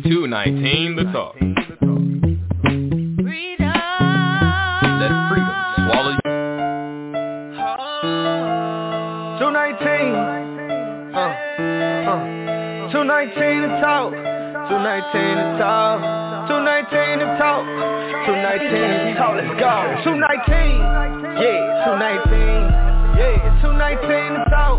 219 The Talk. Let freedom swallow you. 219. 219 to talk. 219 to talk. 219 to talk. 219 to talk. Let's go. 219. Yeah, 219. Yeah, 219 to talk.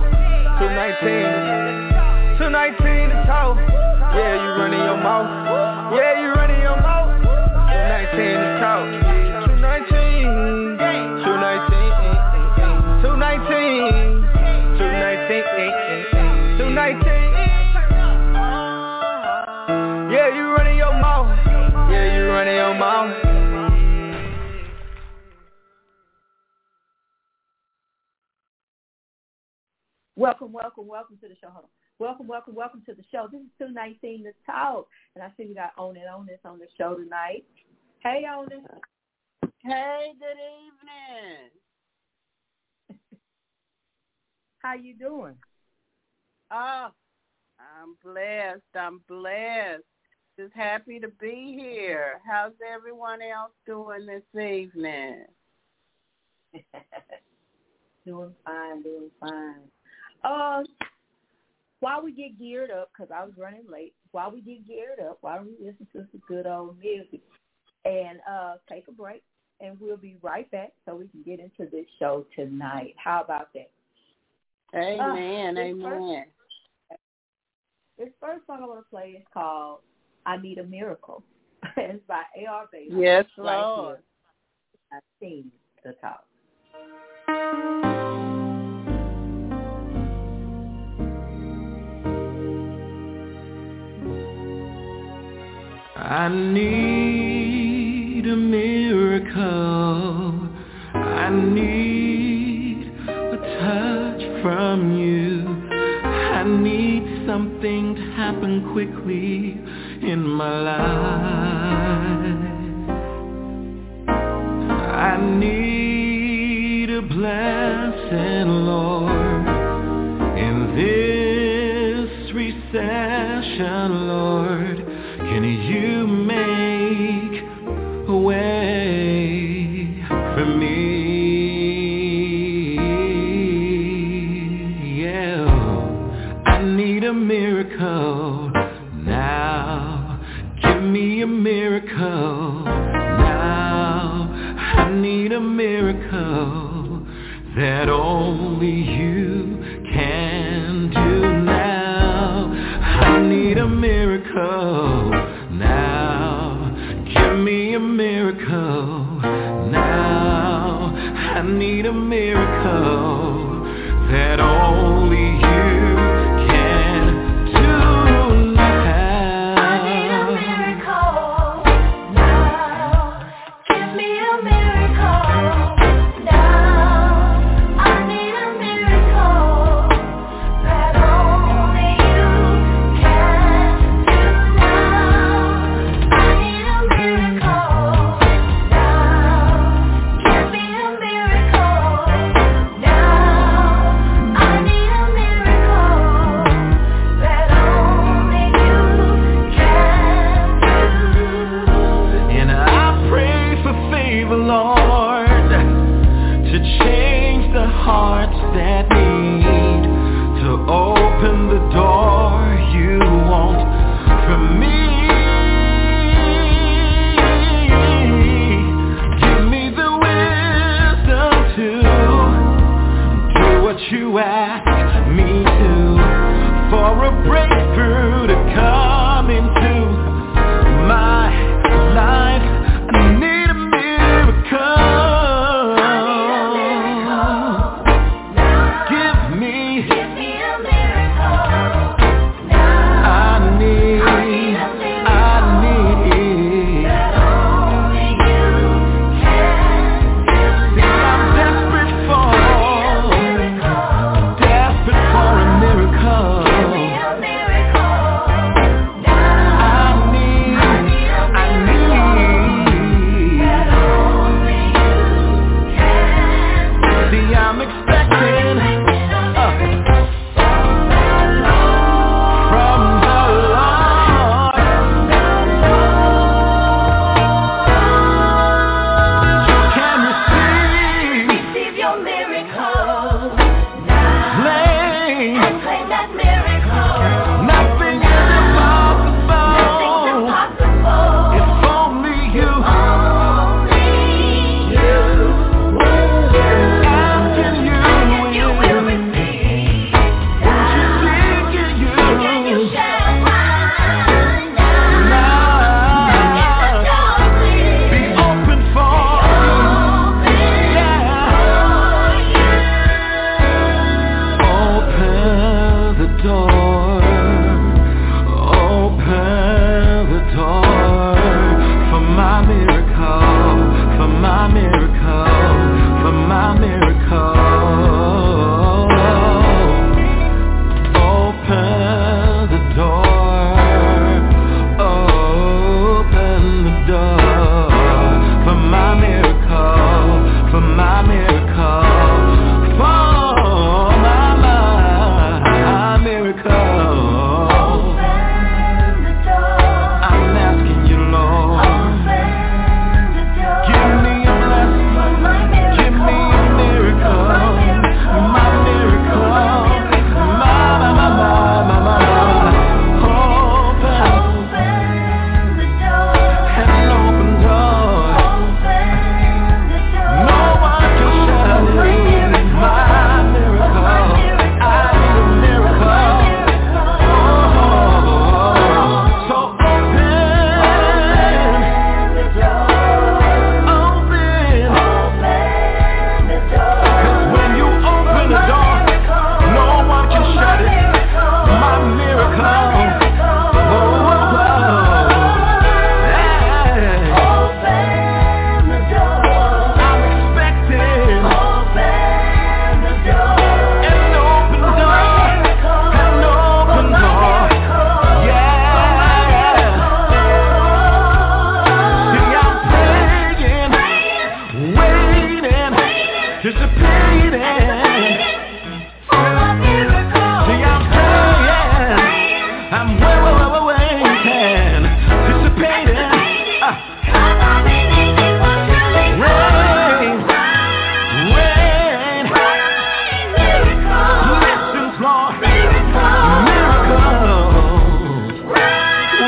219. 219 to talk. Yeah, you running your mouth. Yeah, you running your mouth. 219 to talk. 219. 219. 219. 219. 219. Yeah, you running your mouth. Yeah, you running your mouth. Welcome to the show. Hold on. Welcome to the show. This is 219 to talk, and I see we got Onis on the show tonight. Hey, Onis. Hey, good evening. How you doing? Oh, I'm blessed. Just happy to be here. How's everyone else doing this evening? Doing fine. While we get geared up, because I was running late, while we listen to some good old music and take a break, and we'll be right back so we can get into this show tonight. How about that? Amen, amen. This first song I want to play is called I Need a Miracle. It's by A.R. Bailey. Yes, right Lord. I've seen the talk. I need a miracle. I need a touch from you. I need something to happen quickly in my life. I need a blessing, Lord, in this recession, Lord. Can you make a way for me? Yeah, I need a miracle now. Give me a miracle now. I need a miracle that only you can do now. I need a miracle now. Give me a miracle now. I need a miracle that only you can do now. I need a miracle now. Give me a miracle now. I need a miracle.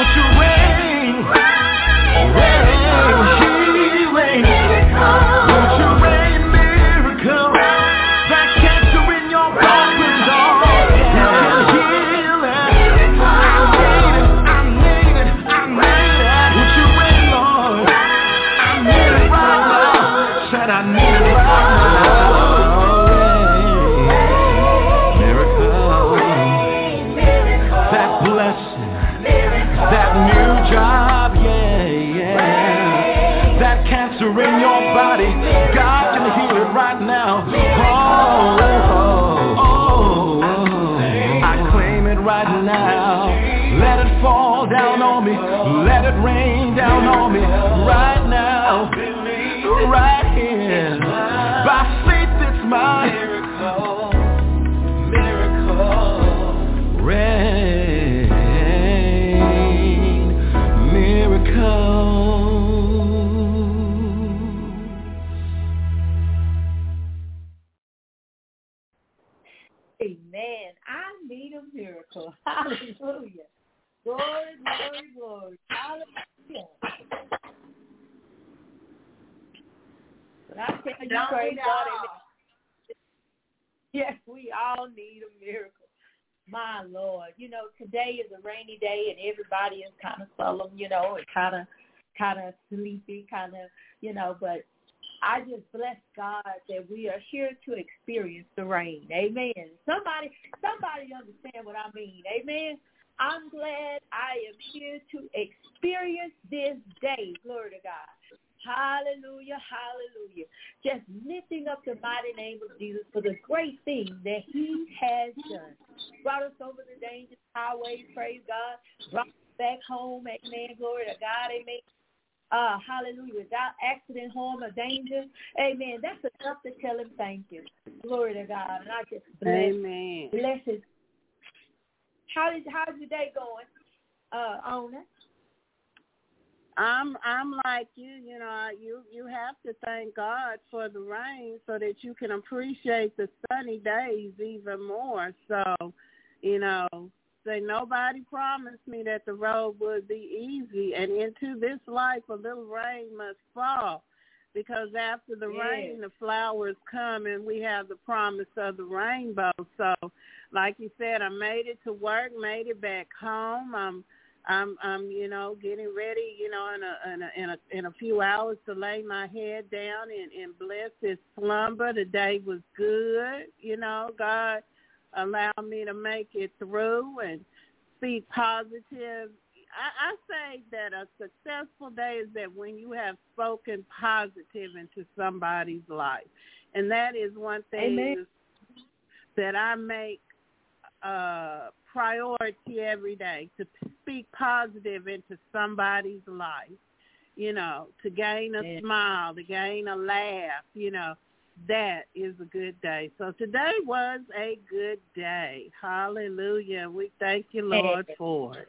Amen. I need a miracle. Hallelujah. Glory, glory, glory. Hallelujah. But I tell you, praise God. Yes, we all need a miracle. My Lord. You know, today is a rainy day and everybody is kind of solemn, you know, and kind of sleepy, kind of, you know, but I just bless God that we are here to experience the rain. Amen. Somebody understand what I mean. Amen. I'm glad I am here to experience this day. Glory to God. Hallelujah, hallelujah. Just lifting up the mighty name of Jesus for the great thing that he has done. Brought us over the dangerous highways, praise God. Brought us back home, amen. Glory to God, amen. Hallelujah. Without accident, harm, or danger. Amen. That's enough to tell him thank you. Glory to God. And I just bless his. How's your day going, Ona? I'm like you, you know, you have to thank God for the rain so that you can appreciate the sunny days even more. So, you know, say nobody promised me that the road would be easy, and into this life a little rain must fall, because after the rain the flowers come and we have the promise of the rainbow. So like you said, I made it to work, made it back home. I'm you know, getting ready, you know, in a few hours to lay my head down and bless his slumber. The day was good, you know. God allowed me to make it through and speak positive. I say that a successful day is that when you have spoken positive into somebody's life. And that is one thing that I make priority every day, to speak positive into somebody's life, you know, to gain a smile, to gain a laugh, you know. That is a good day. So today was a good day. Hallelujah. We thank you, Lord, for it.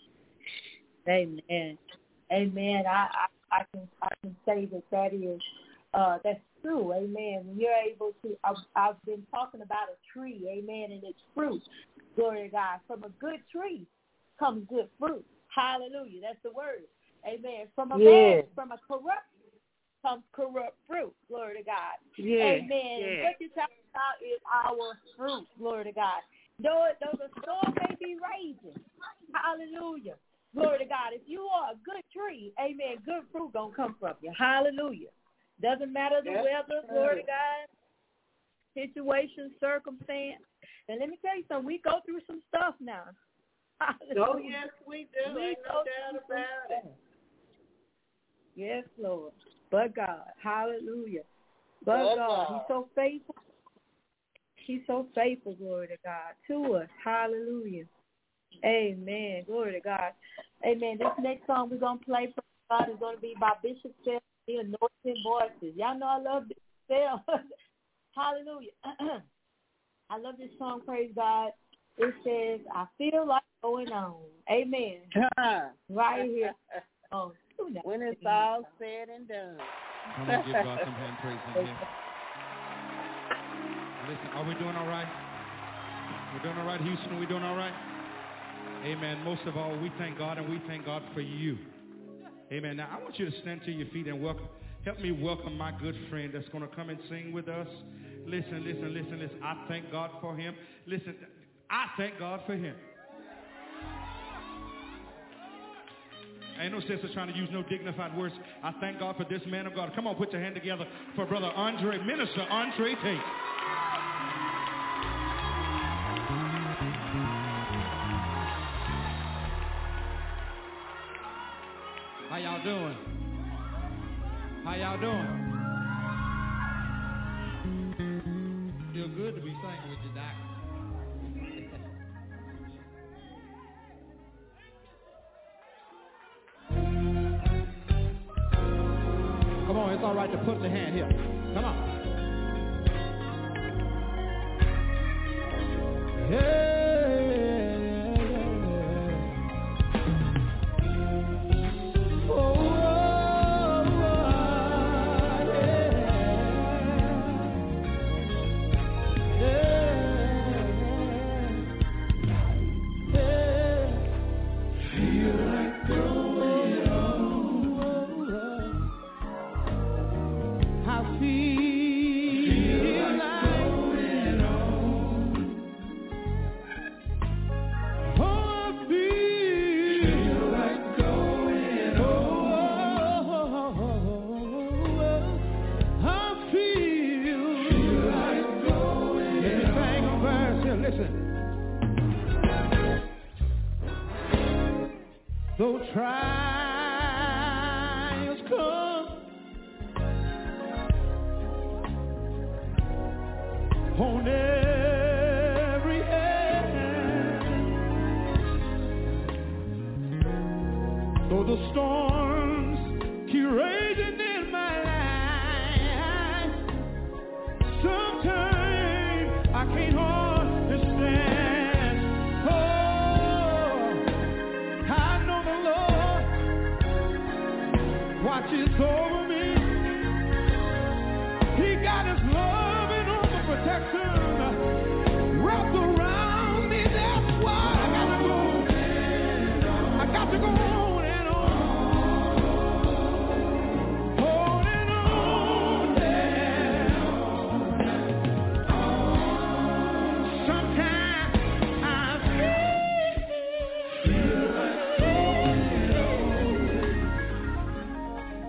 Amen. Amen. I can say that is that's true. Amen. When you're able to, I've been talking about a tree. Amen. And its fruit. Glory to God. From a good tree comes good fruit. Hallelujah. That's the word. Amen. From a man, from a corrupt comes corrupt fruit. Glory to God. Amen. And what you're talking about is our fruit. Glory to God. Though the storm may be raging. Hallelujah. Glory to God. If you are a good tree, amen, good fruit going to come from you. Hallelujah. Doesn't matter the weather. Glory to God. Situation, circumstance. And let me tell you something. We go through some stuff now. Hallelujah. Oh, yes, we do. Ain't no doubt about it. Yes, Lord. But God. Hallelujah. But God. He's so faithful. He's so faithful, glory to God, to us. Hallelujah. Amen. Glory to God. Amen. This next song we're going to play for God is going to be by Bishop Sell, The Anointed Voices. Y'all know I love Bishop Sell. Hallelujah. I love this song, praise God. It says, I feel like going on. Amen. Right here. When it's all said and done. I'm going to give God some hand praise in here. Listen, are we doing all right? We're doing all right, Houston? Are we doing all right? Amen. Most of all, we thank God, and we thank God for you. Amen. Now, I want you to stand to your feet and help me welcome my good friend that's going to come and sing with us. Listen. I thank God for him. Listen, I thank God for him. Ain't no sense of trying to use no dignified words. I thank God for this man of God. Come on, put your hand together for Brother Andre, Minister Andre Tate. How y'all doing? How y'all doing? Feel good to be singing with you, Doc. Come on, it's all right to put your hand here. Come on. Yeah. Though trials come on every hand, though the storms keep raging in my life, sometimes I can't understand. Watches over me. He got his love and all the protection wrapped around me. That's why I got to go. I got to go on and on. On and on and on. Sometimes I feel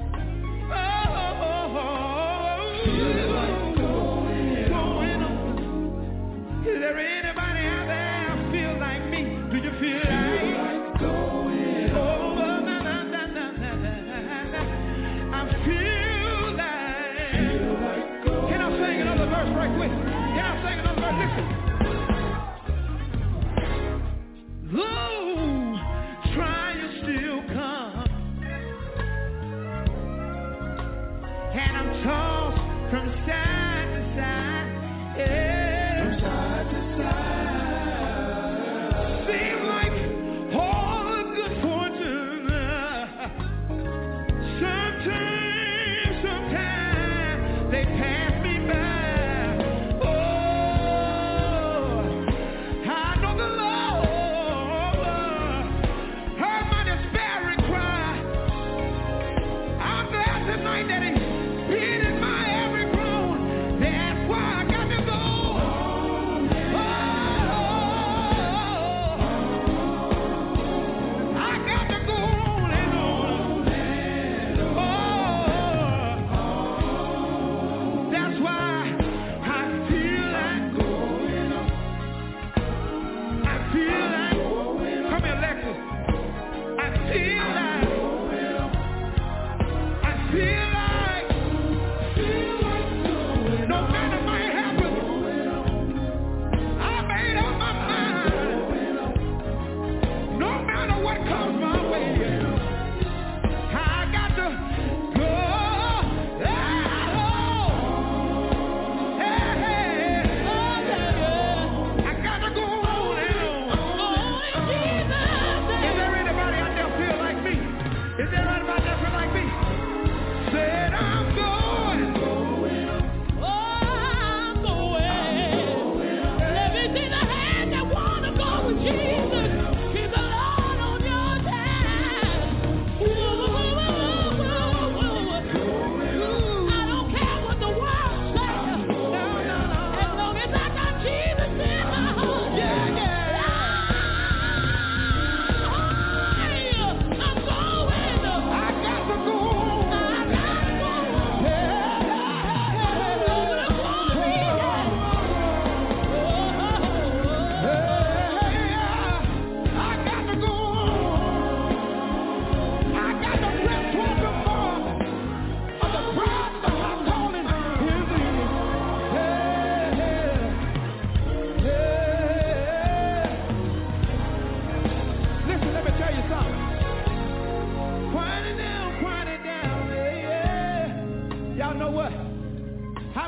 like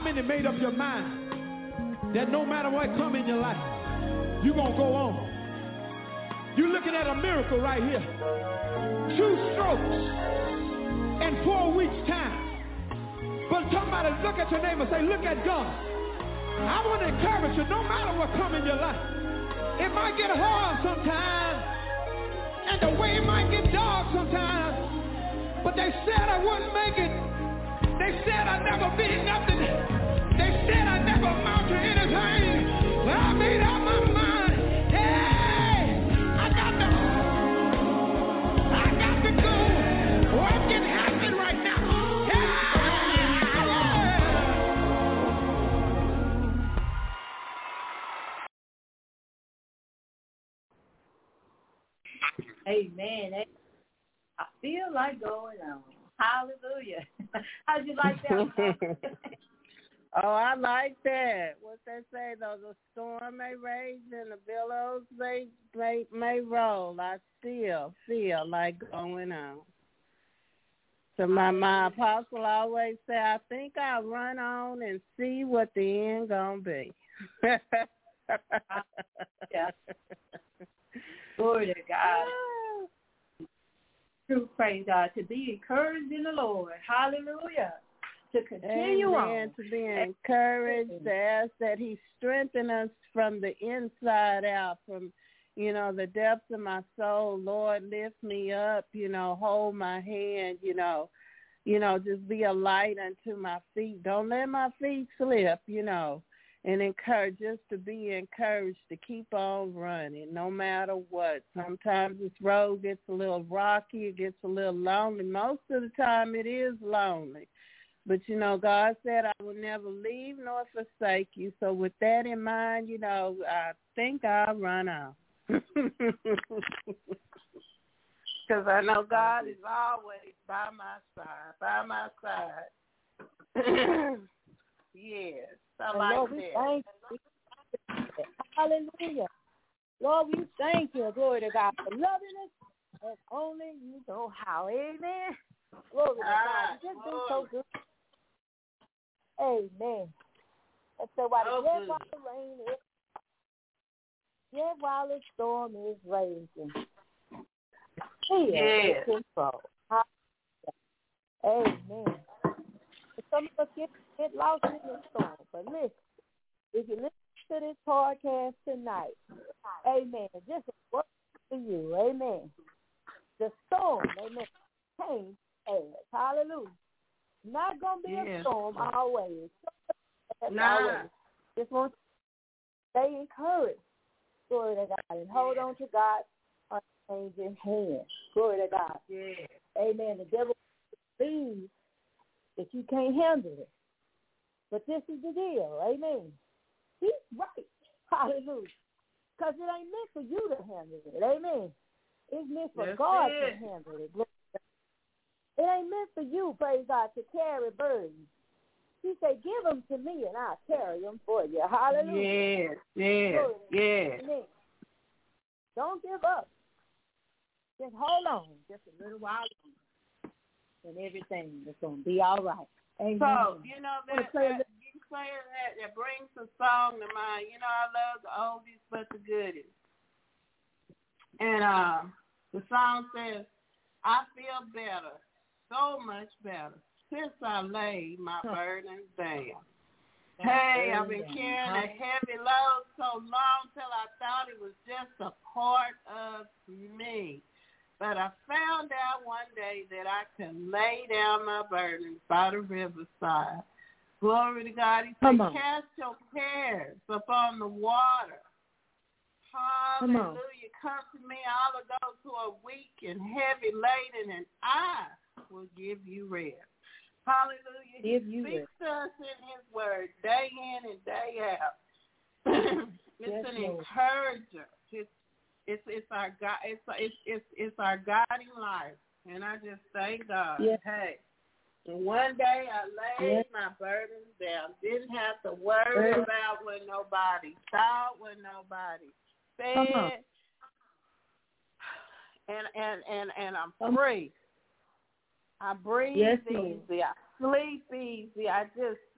many made up your mind that no matter what come in your life, you're going to go on? You're looking at a miracle right here. 2 strokes in 4 weeks' time. But somebody look at your neighbor and say, look at God. I want to encourage you, no matter what come in your life. It might get hard sometimes, and the way it might get dark sometimes. But they said I wouldn't make it. They said I'd never be nothing. They said I'd never amount to anything. But I made up my mind. Hey, I got to go. Oh, I'm getting happy right now. Amen. I feel like going on. Hallelujah. How'd you like that? Oh, I like that. What they say, though, the storm may rage and the billows may roll. I still feel like going on. So my apostle always say, I think I'll run on and see what the end gonna be. Yeah. Glory to God. True, praise God. To be encouraged in the Lord. Hallelujah. To continue on. To be encouraged, to ask that he strengthen us from the inside out, from, the depths of my soul. Lord, lift me up, hold my hand, just be a light unto my feet. Don't let my feet slip, and encourage us to be encouraged to keep on running no matter what. Sometimes this road gets a little rocky, it gets a little lonely. Most of the time it is lonely. But, God said, I will never leave nor forsake you. So with that in mind, I think I'll run out. Because I know God is always by my side. Yes, I like Lord, we thank you. Hallelujah. Lord, we thank you, glory to God, for loving us as only you know how. Amen. Glory to God. You've just been so good. Amen. And so while the rain is, while the storm is raging, He is in control. Amen. Some of us get lost in the storm, but listen, if you listen to this podcast tonight, amen, this is work for you, amen. The storm, amen, came as, hallelujah. Not going to be a storm always. Always. Just want to stay encouraged, glory to God, and hold on to God's unchanging hand, glory to God. Yeah. Amen. The devil believes that you can't handle it. But this is the deal, amen. He's right, hallelujah. Because it ain't meant for you to handle it, amen. It's meant for God to handle it. It ain't meant for you, praise God, to carry burdens. He said, give them to me and I'll carry them for you. Hallelujah. Yes. Amen. Don't give up. Just hold on just a little while longer, and everything is going to be all right. Amen. So, that brings a song to mind. I love the oldies but the goodies. And the song says, I feel better, so much better, since I laid my burdens down. Hey, I've been carrying a heavy load so long till I thought it was just a part of me. But I found out one day that I can lay down my burdens by the riverside. Glory to God. He said, cast your cares upon the water. Hallelujah. Come to me, all of those who are weak and heavy laden, and I will give you rest. Hallelujah. He speaks to us in his word day in and day out. It's an encourager. It's our God. It's our guiding life, and I just thank God. Yes. Hey, and one day I laid my burdens down. Didn't have to worry about what nobody thought, what nobody said, and I'm free. I breathe easy. sleep easy. I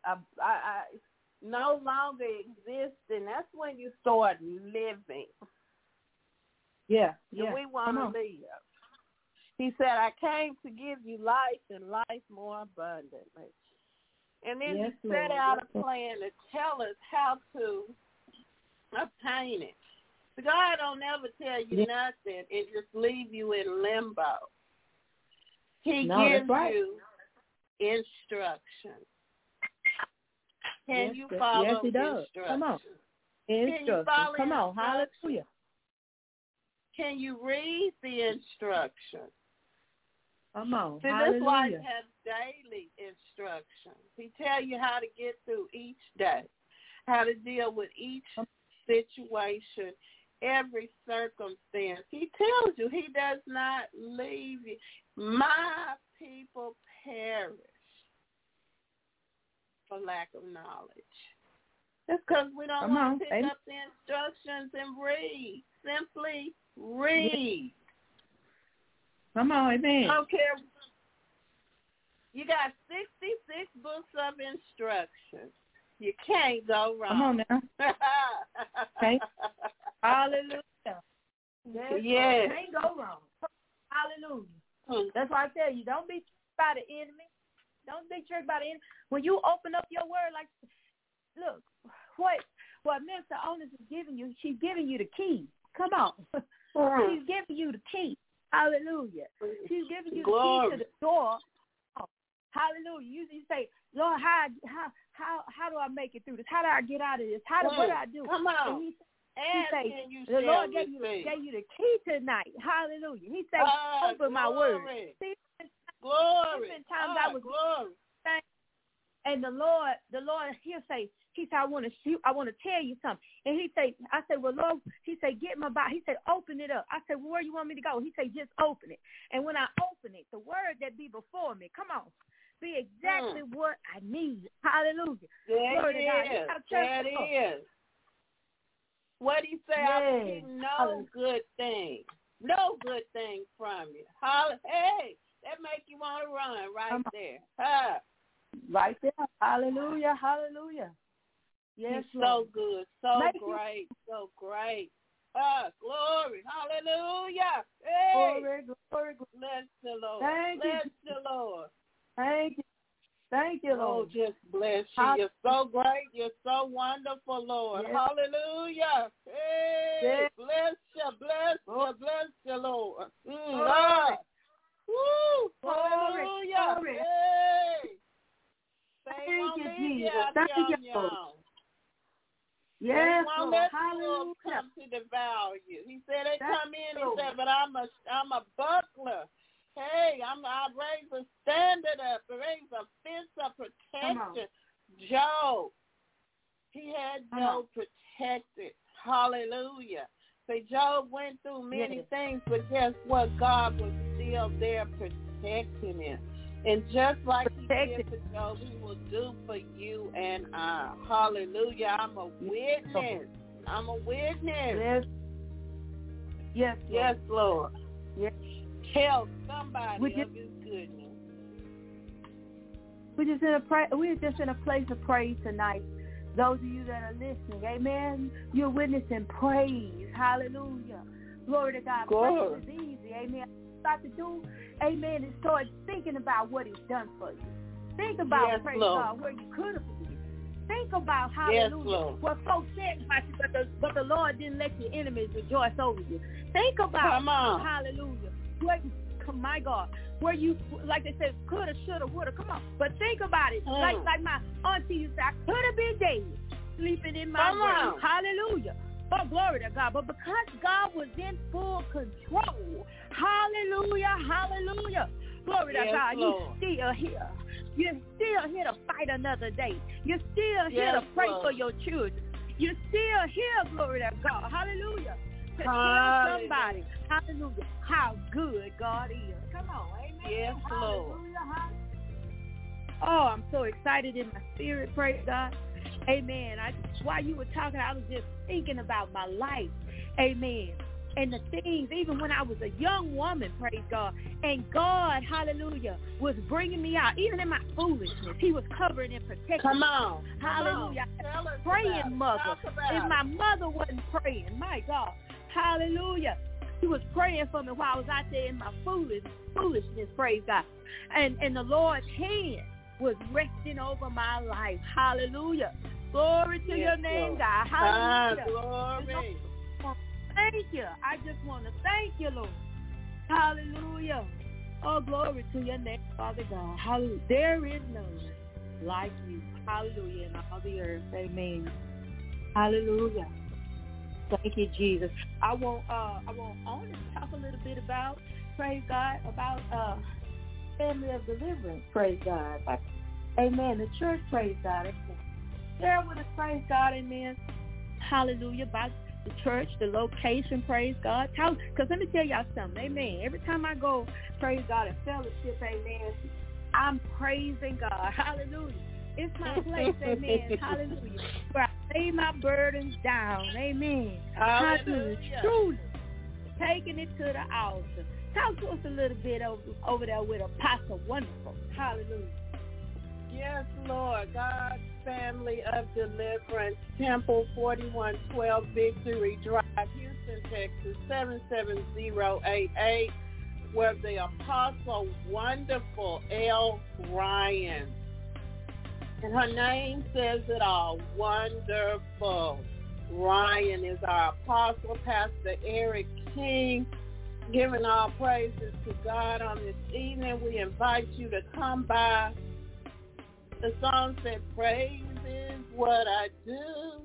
no longer exist, and that's when you start living. Yeah. And we want to live. He said, I came to give you life and life more abundantly. And then he set out a plan to tell us how to obtain it. God don't ever tell you nothing and just leave you in limbo. He gives you instructions. Can you follow instructions? Come on. Instructions. Come on. Hallelujah. Can you read the instructions? Come on. See, this life has daily instructions. He tells you how to get through each day, how to deal with each situation, every circumstance. He tells you he does not leave you. My people perish for lack of knowledge. That's because we don't want to pick up the instructions and read. Simply read. Come on, amen. I don't care. You got 66 books of instructions. You can't go wrong. Come on now. Okay. Hallelujah. Yes. Can't go wrong. Hallelujah. That's why I tell you, don't be tricked by the enemy. Don't be tricked by the enemy. When you open up your word, like, look, what Minister Onus is giving you, she's giving you the key. Come on. She's giving you the key. Hallelujah. She's giving you the key to the door. Oh, hallelujah. You say, Lord, how do I make it through this? How do I get out of this? What do I do? Come on. He say, the Lord gave you the key tonight. Hallelujah. He said, open my word. See, glory. Times I was glory. And the Lord, he'll say, I want to tell you something. And I said, well, Lord, he said, get my Bible. He said, open it up. I said, well, where you want me to go? He said, just open it. And when I open it, the word that be before me, come on, be exactly what I need. Hallelujah. That is. What he say? I will get no good thing. No good thing from you. Hey, that make you want to run right there. Right there. Hallelujah. Hallelujah. Yes, he's so good, so great, so great. Glory, hallelujah. Hey. Glory. Bless the Lord. Bless the Lord. Thank you, Lord. Oh, just bless you. You're so great. You're so wonderful, Lord. Yes. Hallelujah. Hey, yes. Bless you, Lord. Woo, hallelujah. Glory. Hey. Thank you, Jesus. Thank you, Lord. Yes, Lord. Hallelujah. Come to devour you. He said they come in. He said, but I'm a buckler. Hey, I raise a standard up, raise a fence of protection. Job, he had Job protected. Hallelujah. So Job went through many things, but guess what? God was still there protecting him. And just like he did for Job, he will do for you and I. Hallelujah. I'm a witness. Yes, Lord. Yes. Tell somebody of his goodness. We're just in a place of praise tonight. Those of you that are listening, amen, you're witnessing praise. Hallelujah. Glory to God. Praise is easy. Amen. Start to do, amen, and start thinking about what he's done for you. Think about, praise God, where you could have been. Think about, hallelujah, what folks said about you, but the Lord didn't let your enemies rejoice over you. Think about, hallelujah, my God, where you, like they said, coulda, shoulda, woulda, come on. But think about it, like my auntie used to say, I could have been dead, sleeping in my room. Hallelujah. Oh, glory to God. But because God was in full control, hallelujah, hallelujah, glory to God, Lord. You still here. You're still here to fight another day. You're still here to pray for your children. You're still here, glory to God, hallelujah, to tell somebody, hallelujah, how good God is. Come on, amen. Yes, Lord. Oh, I'm so excited in my spirit, praise God. Amen. While you were talking, I was just thinking about my life. Amen. and the things, even when I was a young woman, praise God, and God, hallelujah, was bringing me out, even in my foolishness. He was covering and protecting me. Come on. Hallelujah. Praying mother. If my mother wasn't praying, my God, hallelujah, she was praying for me while I was out there in my foolishness, praise God. And the Lord's hand was resting over my life. Hallelujah. Glory to your name, God. Hallelujah. Glory. Thank you. I just want to thank you, Lord. Hallelujah. Oh, glory to your name, Father God. Hallelujah. There is none like you. Hallelujah. In all the earth. Amen. Hallelujah. Thank you, Jesus. I want to talk a little bit about, praise God, about family of deliverance, praise God. Amen. The church, praise God. Amen. Share with us, praise God, amen. Hallelujah. About the church, the location, praise God. Because let me tell y'all something, amen. Every time I go, praise God, and fellowship, amen, I'm praising God. Hallelujah. It's my place, amen. Hallelujah. Where I lay my burdens down, amen. Hallelujah. Truly taking it to the altar. Talk to us a little bit over there with Apostle Wonderful. Hallelujah. Yes, Lord. God's Family of Deliverance, Temple 4112 Victory Drive, Houston, Texas, 77088, where the Apostle Wonderful L. Ryan. And her name says it all, Wonderful. Ryan is our apostle, Pastor Eric King, giving all praises to God on this evening. We invite you to come by. The song said, praise is what I do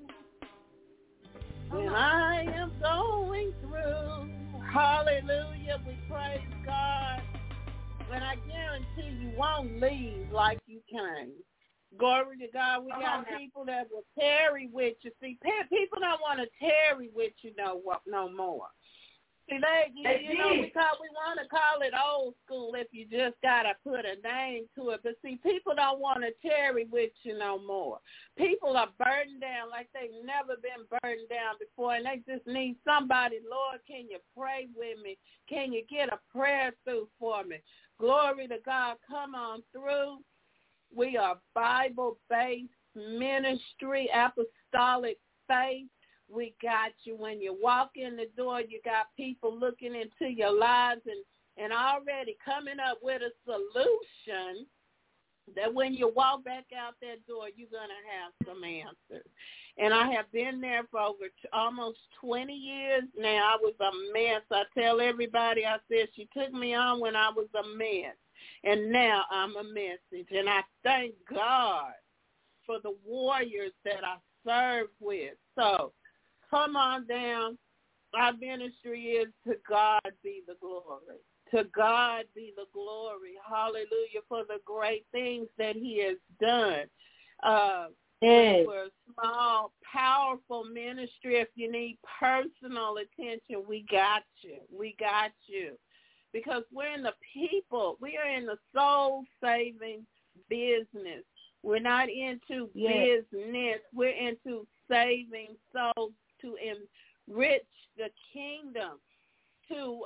when I am going through. Hallelujah. We praise God. And I guarantee you won't leave like you came. Glory to God. We got people that will tarry with you. See, people don't want to tarry with you no more. See, you know, because we want to call it old school if you just got to put a name to it. But see, people don't want to tarry with you no more. People are burdened down like they've never been burdened down before, and they just need somebody. Lord, can you pray with me? Can you get a prayer through for me? Glory to God. Come on through. We are Bible-based ministry, apostolic faith. We got you. When you walk in the door, you got people looking into your lives and already coming up with a solution that when you walk back out that door, you're going to have some answers. And I have been there for over almost 20 years now. I was a mess. I tell everybody, I said, she took me on when I was a mess. And now I'm a message. And I thank God for the warriors that I serve with. So come on down. Our ministry is to God be the glory. To God be the glory. Hallelujah, for the great things that he has done. We're a small, powerful ministry. If you need personal attention, we got you. We got you. Because we're in the people. We are in the soul-saving business. We're not into business. We're into saving souls to enrich the kingdom, to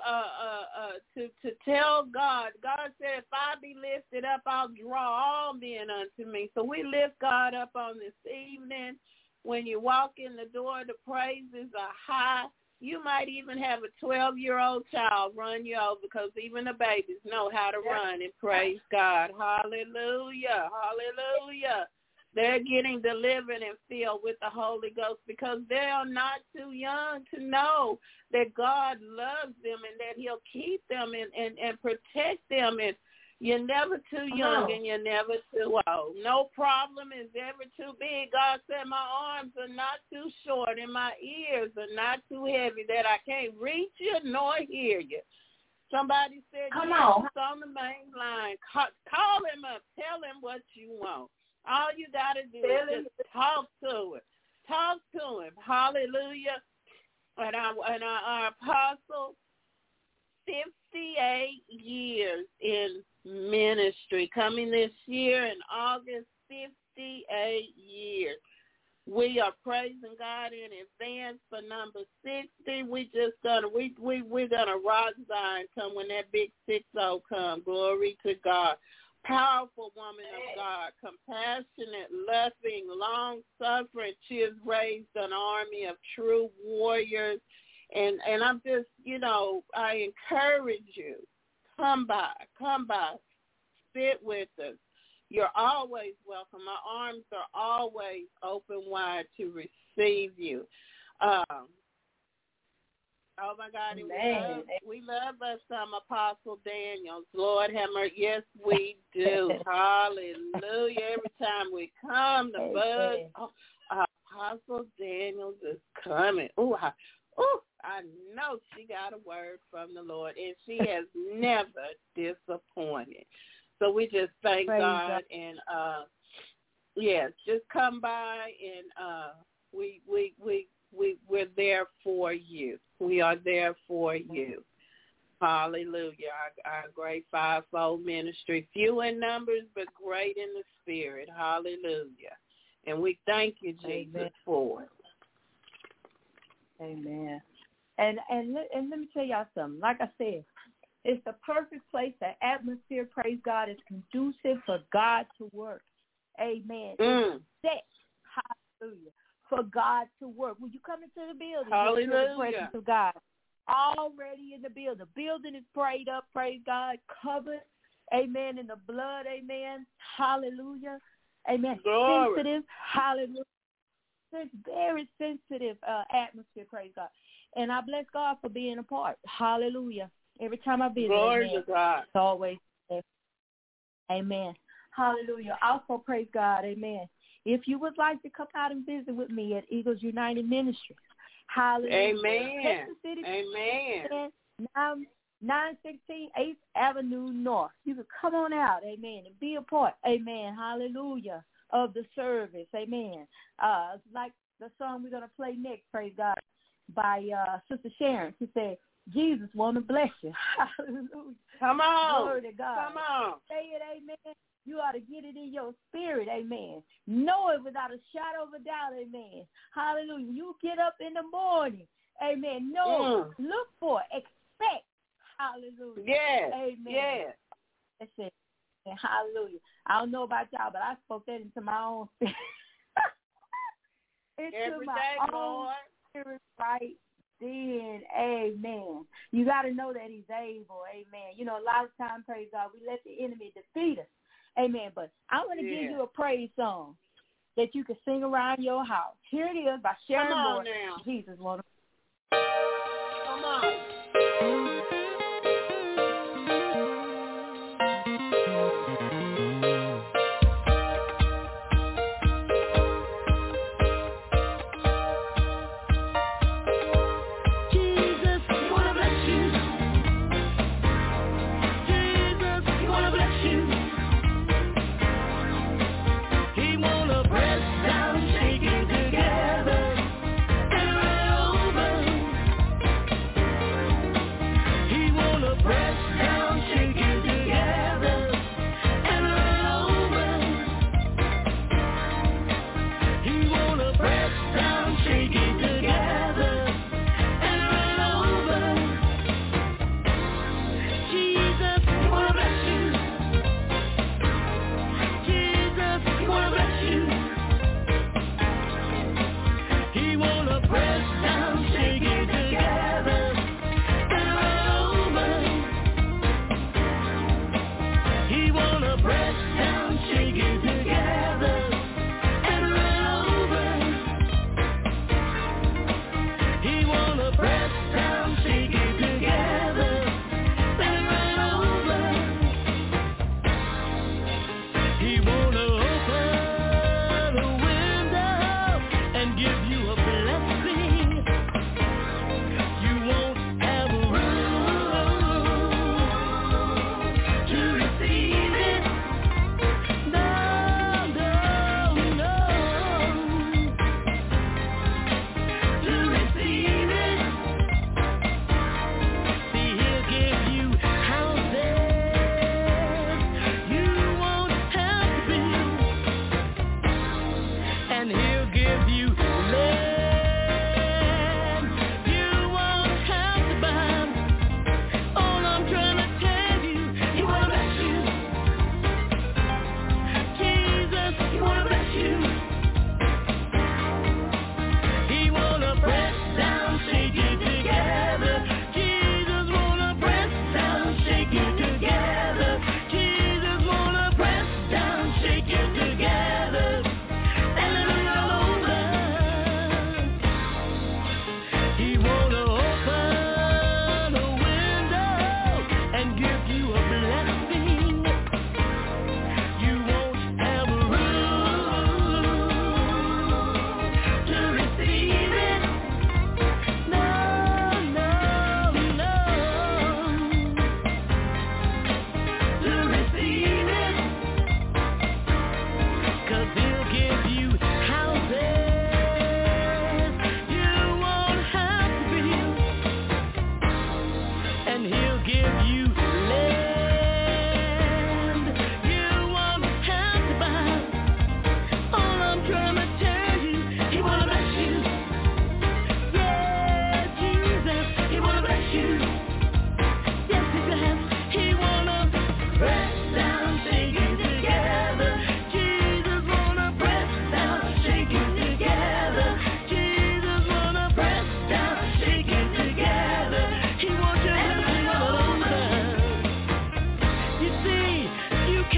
tell God. God said, if I be lifted up, I'll draw all men unto me. So we lift God up on this evening. When you walk in the door, the praises are high. You might even have a 12-year-old child run you over because even the babies know how to run and praise God. Hallelujah. Hallelujah. They're getting delivered and filled with the Holy Ghost because they are not too young to know that God loves them and that he'll keep them and protect them. And you're never too young and you're never too old. No problem is ever too big. God said my arms are not too short and my ears are not too heavy that I can't reach you nor hear you. Somebody said, on the main line. Call him up. Tell him what you want. All you got to do is just talk to him. Talk to him. Hallelujah. And our apostle, 58 years in ministry. Coming this year in August, 58 years. We are praising God in advance for number 60. We're gonna rock Zion come when that big 60 come. Glory to God. Powerful woman of God, compassionate, loving, long-suffering. She has raised an army of true warriors. And I'm just, I encourage you, come by, sit with us. You're always welcome. My arms are always open wide to receive you. Oh, my God, we love us some Apostle Daniels. Lord have mercy. Yes, we do. Hallelujah. Every time we come, the buzz, Apostle Daniels is coming. I know she got a word from the Lord, and she has never disappointed. So we just thank God, and just come by, and we're there for you. We are there for you. Hallelujah. Our great fivefold ministry, few in numbers but great in the spirit. Hallelujah. And we thank you, Jesus, for it. Amen. And let me tell y'all something. Like I said, it's the perfect place. The atmosphere, praise God, is conducive for God to work. Amen. It's set, hallelujah, for God to work. When you come into the building, you feel the presence of God already in the building. The building is prayed up, praise God, covered, amen, in the blood, amen, hallelujah, amen. Glory. Sensitive, hallelujah. It's very sensitive atmosphere, praise God. And I bless God for being a part. Hallelujah. Every time I visit, glory to God. It's always there. Amen. Hallelujah. Also, praise God. Amen. If you would like to come out and visit with me at Eagles United Ministries, hallelujah. Amen. City, amen. 916 8th Avenue North. You can come on out, amen, and be a part, amen, hallelujah, of the service, amen. Like the song we're going to play next, praise God, by Sister Sharon. She said, Jesus want to bless you. Hallelujah. Come on. Glory to God. Come on. Say it, amen. You ought to get it in your spirit, amen. Know it without a shadow of a doubt, amen. Hallelujah. You get up in the morning, amen. Know, look for, expect, hallelujah. Yes. Amen. Yes. That's it. And hallelujah. I don't know about y'all, but I spoke that into my own spirit. Every day, Lord. Spirit right then, amen. You got to know that he's able, amen. You know, a lot of times, praise God, we let the enemy defeat us, amen. But I want to give you a praise song that you can sing around your house. Here it is by Sharon Moore. Jesus, Lord. Come on.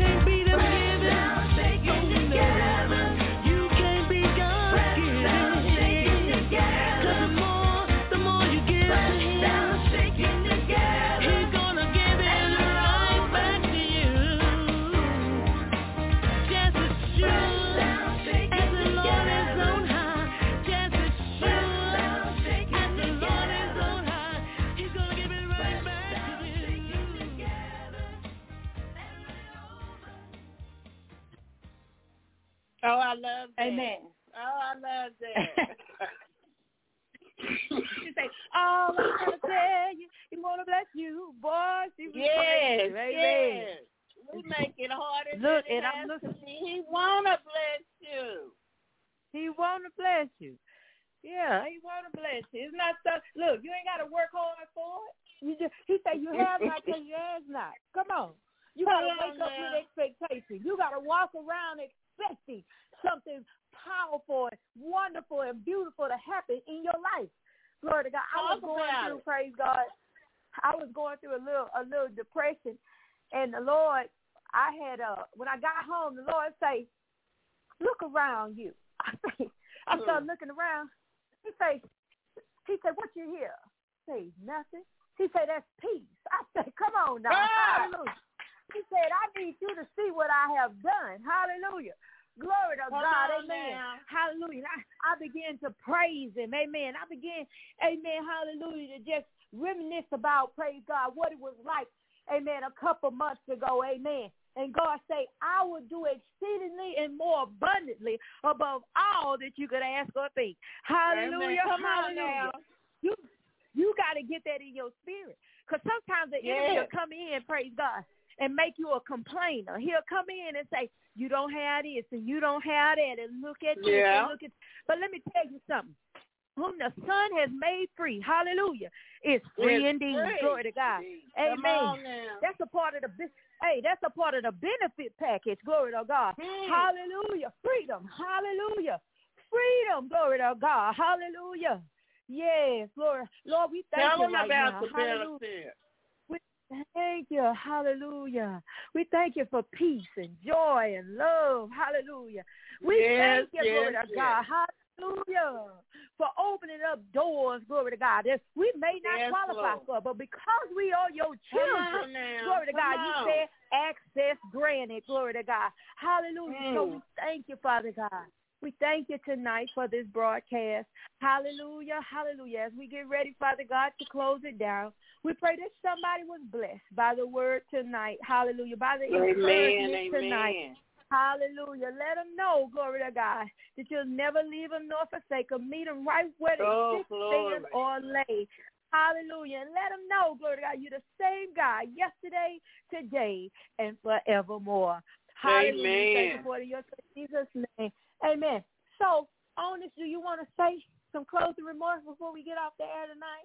can't beat them giving. Shaking together. You can't beat God giving. Shaking together. 'Cause the more you give to Him, Shaking together. He's gonna give it right back to you. Just as sure as the Lord is on high, just as sure as the Lord is on high, He's gonna give it right back to you. Oh, I love that. Amen. Oh, I love that. She say, all I'm gonna tell you, He wanna bless you, boy. She was Yes, crazy. yes. We make it harder Look, than it and I'm has looking. to be. He wanna bless you. He wanna bless you. Yeah, He wanna bless you. It's not stuff. Look, you ain't gotta work hard for it. You just. He say you have not till you ask not. Come on. You gotta wake up with expectation. You gotta walk around expecting something powerful, and wonderful, and beautiful to happen in your life. Glory to God. I was going through, praise God. I was going through a little depression, and the Lord, I had when I got home, the Lord say, "Look around you." I started looking around. He said, "What you hear?" I say, "Nothing." He said, "That's peace." I said, "Come on now." Hallelujah. He said, "I need you to see what I have done." Hallelujah. Glory to God. Amen. Now. Hallelujah. I began to praise Him. Amen. I began, amen, hallelujah, to just reminisce about, praise God, what it was like, amen, a couple months ago. Amen. And God say, I will do exceedingly and more abundantly above all that you could ask or think. Hallelujah. Amen. Come on Hallelujah. now. You got to get that in your spirit. Because sometimes the enemy will come in, praise God, and make you a complainer. He'll come in and say, you don't have this and you don't have that, and look at this and look at. But let me tell you something. Whom the Son has made free, hallelujah, is free indeed. Free. Glory to God. Come Amen. on now. That's a part of that's a part of the benefit package. Glory to God. Hallelujah. Freedom. Hallelujah. Freedom. Glory to God. Hallelujah. Yes, Lord. Lord, we thank you right now. Tell them about the benefit. Thank you. Hallelujah. We thank you for peace and joy and love. Hallelujah. We thank you, glory to God. Hallelujah. For opening up doors, glory to God, that we may not qualify for, but because we are your children, glory to God, you said access granted, glory to God. Hallelujah. So we thank you, Father God. We thank you tonight for this broadcast. Hallelujah, hallelujah. As we get ready, Father God, to close it down, we pray that somebody was blessed by the word tonight. Hallelujah. By the encouragement tonight. Hallelujah. Let them know, glory to God, that you'll never leave them nor forsake them. Meet them right where they sit, stand, or lay. Hallelujah. And let them know, glory to God, you're the same God yesterday, today, and forevermore. Hallelujah. Amen. Thank you for it in your son, Jesus' name. Amen. So, on this, do you want to say some closing remarks before we get off the air tonight?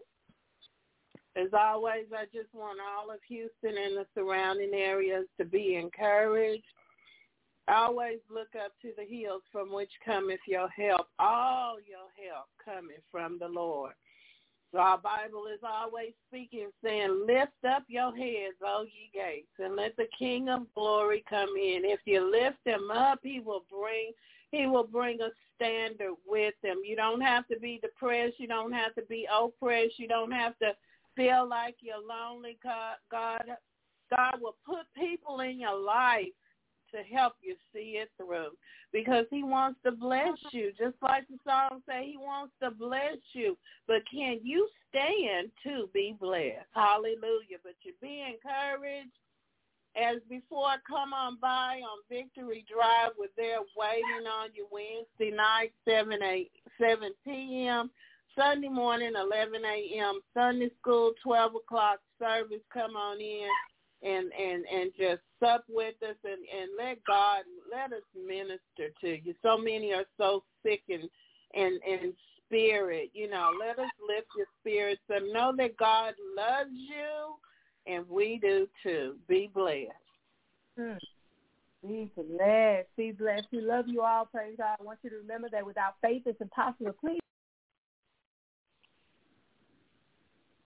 As always, I just want all of Houston and the surrounding areas to be encouraged. Always look up to the hills from which cometh your help. All your help coming from the Lord. So our Bible is always speaking, saying, lift up your heads, O ye gates, and let the King of glory come in. If you lift him up, he will bring a standard with him. You don't have to be depressed. You don't have to be oppressed. You don't have to feel like you're lonely. God will put people in your life to help you see it through, because he wants to bless you. Just like the song say, he wants to bless you. But can you stand to be blessed? Hallelujah. But you be encouraged. As before, come on by on Victory Drive. We're there waiting on you Wednesday night, 7 p.m., Sunday morning, 11 a.m., Sunday school, 12 o'clock service. Come on in and just sup with us and let us minister to you. So many are so sick in spirit. You know, let us lift your spirits up. Know that God loves you, and we do too. Be blessed. Be blessed. Be blessed. We love you all. Praise God. I want you to remember that without faith, it's impossible to please.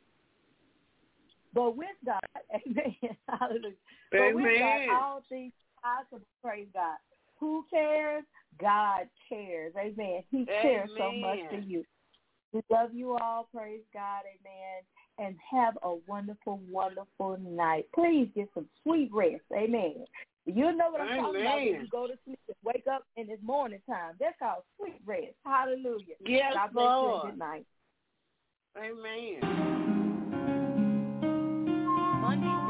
But with God, amen. Hallelujah. But with God, all things Awesome. Praise God. Who cares? God cares. Amen. He cares so much for you. We love you all. Praise God. Amen. And have a wonderful, wonderful night. Please get some sweet rest. Amen. You know what I'm talking about when you go to sleep and wake up and it's morning time. That's called sweet rest. Hallelujah. Yes, God bless you and good night. Amen. Monday